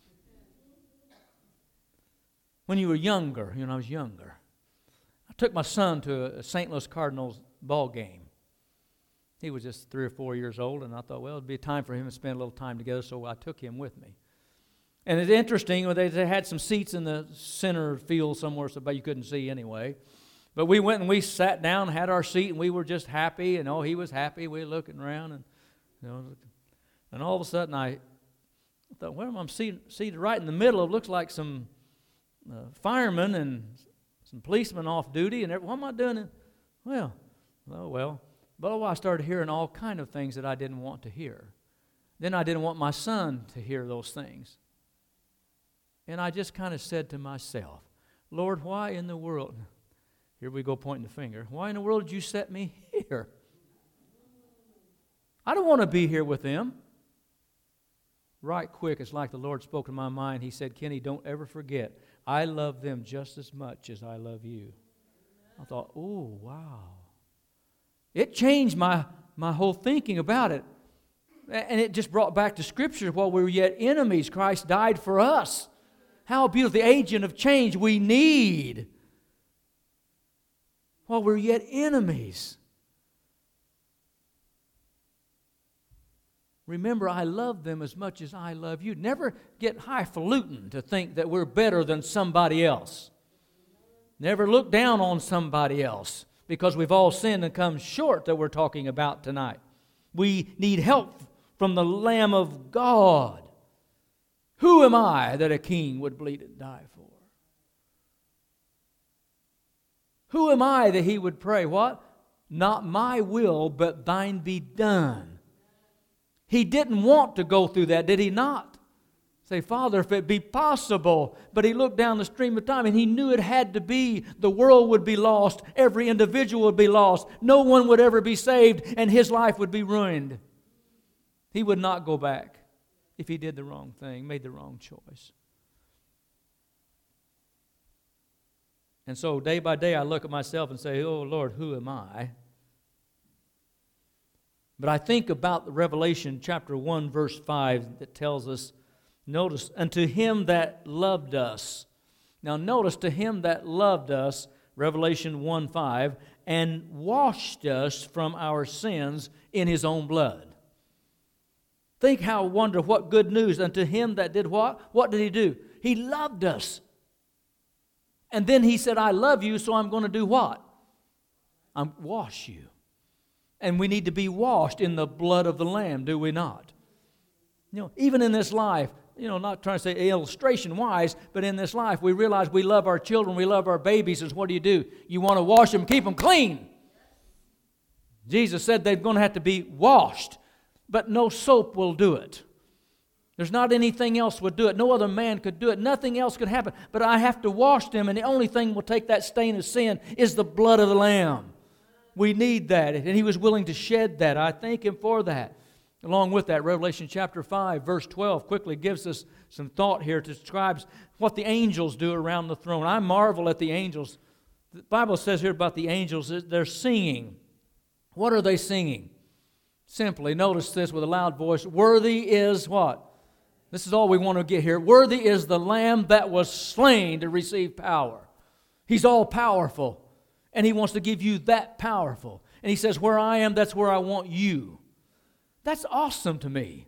when you were younger, I was younger, I took my son to a St. Louis Cardinals ball game. He was just 3 or 4 years old, and I thought, well, it'd be time for him to spend a little time together, so I took him with me. And it's interesting, they had some seats in the center field somewhere, so you couldn't see anyway. But we went and we sat down, had our seat, and we were just happy, and he was happy. We were looking around, and all of a sudden I thought, well, I'm seated right in the middle. It looks like some firemen and some policemen off duty, and what am I doing? Well. But I started hearing all kind of things that I didn't want to hear. Then I didn't want my son to hear those things. And I just kind of said to myself, Lord, why in the world, here we go pointing the finger, why in the world did you set me here? I don't want to be here with them. Right quick, it's like the Lord spoke to my mind. He said, Kenny, don't ever forget, I love them just as much as I love you. I thought, oh, wow. It changed my whole thinking about it. And it just brought back to Scripture, while we were yet enemies, Christ died for us. How beautiful, the agent of change we need. While we're yet enemies. Remember, I love them as much as I love you. Never get highfalutin to think that we're better than somebody else. Never look down on somebody else, because we've all sinned and come short that we're talking about tonight. We need help from the Lamb of God. Who am I that a king would bleed and die for? Who am I that he would pray, what? Not my will, but thine be done. He didn't want to go through that, did he not? Say, Father, if it be possible. But he looked down the stream of time and he knew it had to be. The world would be lost. Every individual would be lost. No one would ever be saved, and his life would be ruined. He would not go back if he did the wrong thing, made the wrong choice. And so day by day I look at myself and say, oh Lord, who am I? But I think about the Revelation chapter 1 verse 5 that tells us, notice, unto him that loved us. Now notice, to him that loved us, Revelation 1:5, and washed us from our sins in his own blood. Think how wonderful, what good news. Unto him that did what? What did he do? He loved us. And then he said, I love you, so I'm going to do what? I'm wash you. And we need to be washed in the blood of the Lamb, do we not? Even in this life, not trying to say illustration-wise, but in this life, we realize we love our children, we love our babies, and what do? You want to wash them, keep them clean. Jesus said they're going to have to be washed, but no soap will do it. There's not anything else would do it. No other man could do it. Nothing else could happen. But I have to wash them, and the only thing will take that stain of sin is the blood of the Lamb. We need that, and he was willing to shed that. I thank him for that. Along with that, Revelation chapter 5, verse 12 quickly gives us some thought here to describe what the angels do around the throne. I marvel at the angels. The Bible says here about the angels, they're singing. What are they singing? Simply, notice this with a loud voice. Worthy is what? This is all we want to get here. Worthy is the Lamb that was slain to receive power. He's all powerful. And he wants to give you that powerful. And he says, where I am, that's where I want you. That's awesome to me.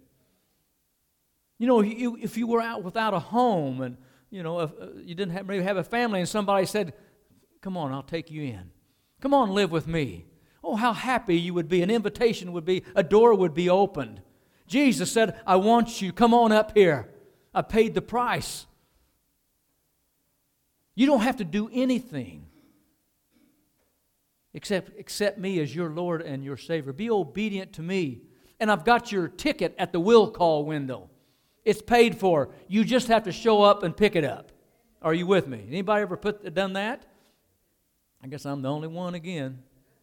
If you were out without a home and, if you didn't maybe have a family and somebody said, come on, I'll take you in. Come on, live with me. Oh, how happy you would be. An invitation would be, a door would be opened. Jesus said, I want you. Come on up here. I paid the price. You don't have to do anything except accept me as your Lord and your Savior. Be obedient to me. And I've got your ticket at the will call window. It's paid for. You just have to show up and pick it up. Are you with me? Anybody ever done that? I guess I'm the only one again.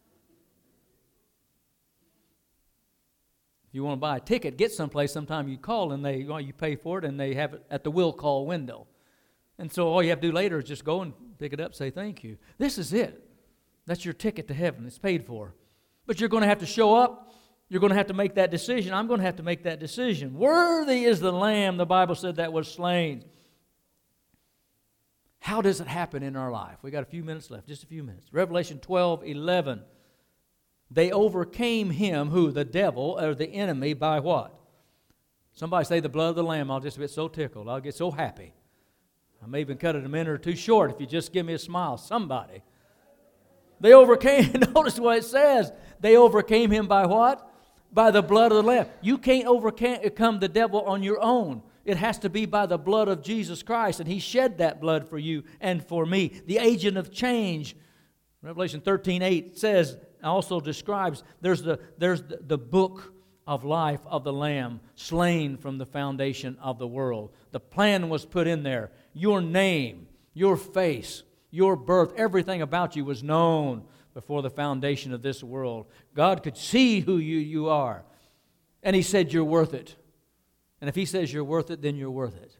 If you want to buy a ticket, get someplace, sometime you call and you pay for it and they have it at the will call window. And so all you have to do later is just go and pick it up, say thank you. This is it. That's your ticket to heaven. It's paid for. But you're going to have to show up. You're going to have to make that decision. I'm going to have to make that decision. Worthy is the Lamb, the Bible said, that was slain. How does it happen in our life? We got a few minutes left, just a few minutes. Revelation 12:11. They overcame him, who? The devil, or the enemy, by what? Somebody say the blood of the Lamb. I'll just get so tickled. I'll get so happy. I may even cut it a minute or two short if you just give me a smile. Somebody. They overcame, notice what it says. They overcame him by what? By the blood of the Lamb. You can't overcome the devil on your own. It has to be by the blood of Jesus Christ, and he shed that blood for you and for me. The agent of change. Revelation 13:8 says, also describes, there's the book of life of the Lamb, slain from the foundation of the world. The plan was put in there. Your name, your face, your birth, everything about you was known before the foundation of this world. God could see who you are. And he said you're worth it. And if he says you're worth it, then you're worth it.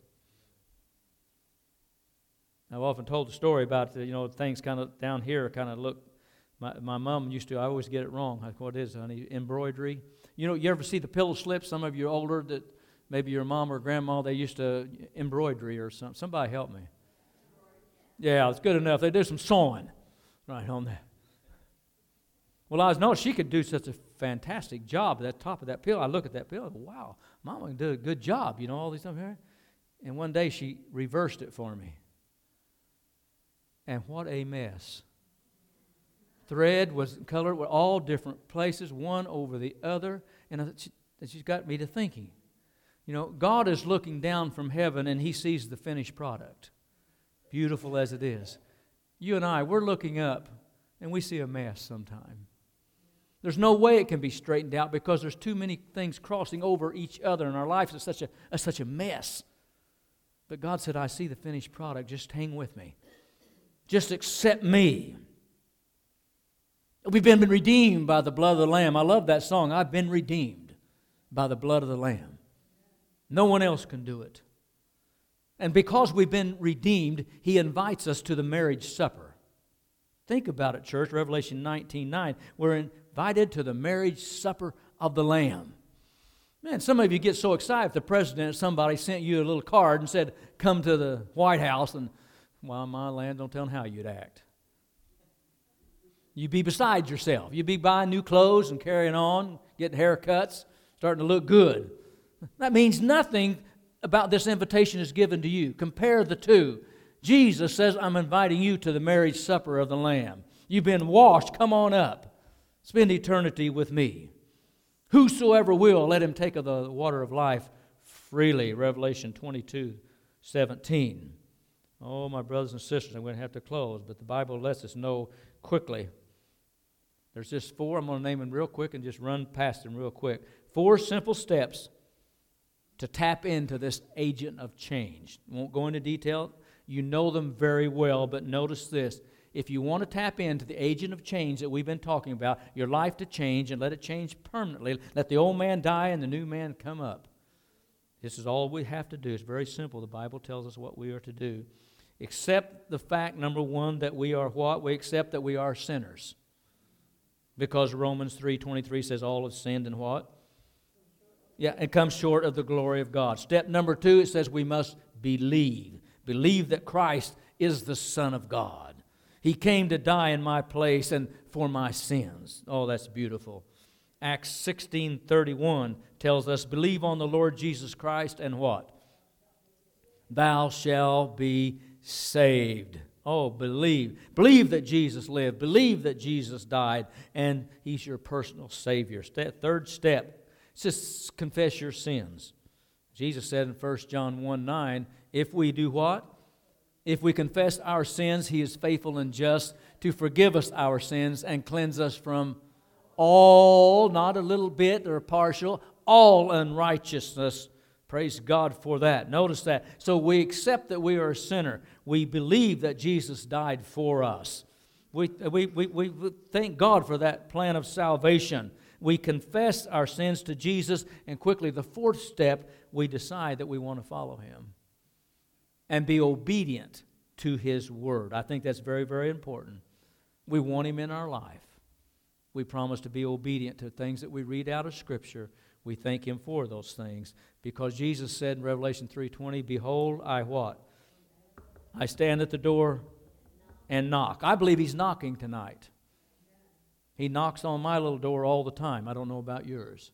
I've often told the story about, things kind of down here kind of look. My mom used to, I always get it wrong. What is it, honey? Embroidery. You ever see the pillow slips? Some of you are older, that maybe your mom or grandma, they used to embroidery or something. Somebody help me. Yeah, it's good enough. They do some sewing right on that. Well, I know she could do such a fantastic job at the top of that pillow. I look at that pillow, wow, Mama did a good job, all these stuff here. And one day she reversed it for me. And what a mess. Thread was colored with all different places, one over the other. And she's got me to thinking. God is looking down from heaven and he sees the finished product. Beautiful as it is. You and I, we're looking up and we see a mess sometime. There's no way it can be straightened out because there's too many things crossing over each other in our lives. It's such a mess. But God said, I see the finished product. Just hang with me. Just accept me. We've been redeemed by the blood of the Lamb. I love that song. I've been redeemed by the blood of the Lamb. No one else can do it. And because we've been redeemed, he invites us to the marriage supper. Think about it, church. Revelation 19:9. We're invited to the marriage supper of the Lamb. Man, some of you get so excited if the president or somebody sent you a little card and said, come to the White House, and, well, my land, don't tell them how you'd act. You'd be beside yourself. You'd be buying new clothes and carrying on, getting haircuts, starting to look good. That means nothing about this invitation is given to you. Compare the two. Jesus says, I'm inviting you to the marriage supper of the Lamb. You've been washed. Come on up. Spend eternity with me. Whosoever will, let him take of the water of life freely. Revelation 22:17. Oh, my brothers and sisters, I'm going to have to close, but the Bible lets us know quickly. There's just 4. I'm going to name them real quick and just run past them real quick. 4 simple steps to tap into this agent of change. Won't go into detail. You know them very well, but notice this. If you want to tap into the agent of change that we've been talking about, your life to change and let it change permanently, let the old man die and the new man come up. This is all we have to do. It's very simple. The Bible tells us what we are to do. Accept the fact, number 1, that we are what? We accept that we are sinners. Because Romans 3:23 says all have sinned and what? Yeah, and come short of the glory of God. Step number 2, it says we must believe. Believe that Christ is the Son of God. He came to die in my place and for my sins. Oh, that's beautiful. Acts 16:31 tells us, believe on the Lord Jesus Christ and what? Thou shalt be saved. Oh, believe. Believe that Jesus lived. Believe that Jesus died, and he's your personal Savior. Third step, just confess your sins. Jesus said in 1 John 1:9, if we do what? If we confess our sins, he is faithful and just to forgive us our sins and cleanse us from all, not a little bit or partial, all unrighteousness. Praise God for that. Notice that. So we accept that we are a sinner. We believe that Jesus died for us. We thank God for that plan of salvation. We confess our sins to Jesus, and quickly, the fourth step, we decide that we want to follow Him and be obedient to His Word. I think that's very, very important. We want Him in our life. We promise to be obedient to things that we read out of Scripture. We thank Him for those things because Jesus said in Revelation 3:20, "Behold, I what? I stand at the door and knock." I believe He's knocking tonight. He knocks on my little door all the time. I don't know about yours.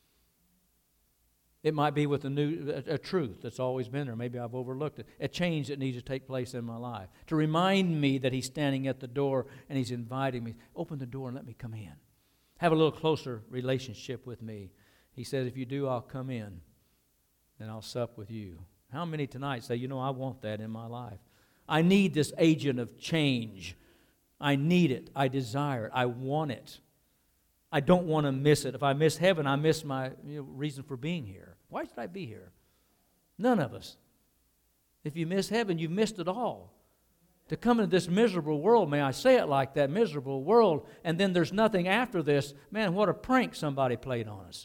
It might be with a truth that's always been there. Maybe I've overlooked it. A change that needs to take place in my life. To remind me that He's standing at the door and He's inviting me. Open the door and let me come in. Have a little closer relationship with me. He said, if you do, I'll come in and I'll sup with you. How many tonight say, I want that in my life? I need this agent of change. I need it. I desire it. I want it. I don't want to miss it. If I miss heaven, I miss my reason for being here. Why should I be here? None of us. If you miss heaven, you've missed it all. To come into this miserable world, may I say it like that, miserable world, and then there's nothing after this. Man, what a prank somebody played on us.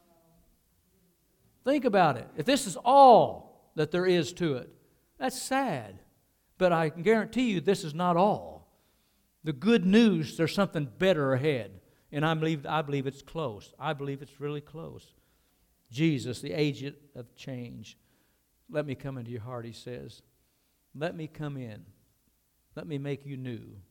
Think about it. If this is all that there is to it, that's sad. But I can guarantee you this is not all. The good news, there's something better ahead. And I believe it's close. I believe it's really close. Jesus, the agent of change. Let me come into your heart, He says. Let me come in. Let me make you new.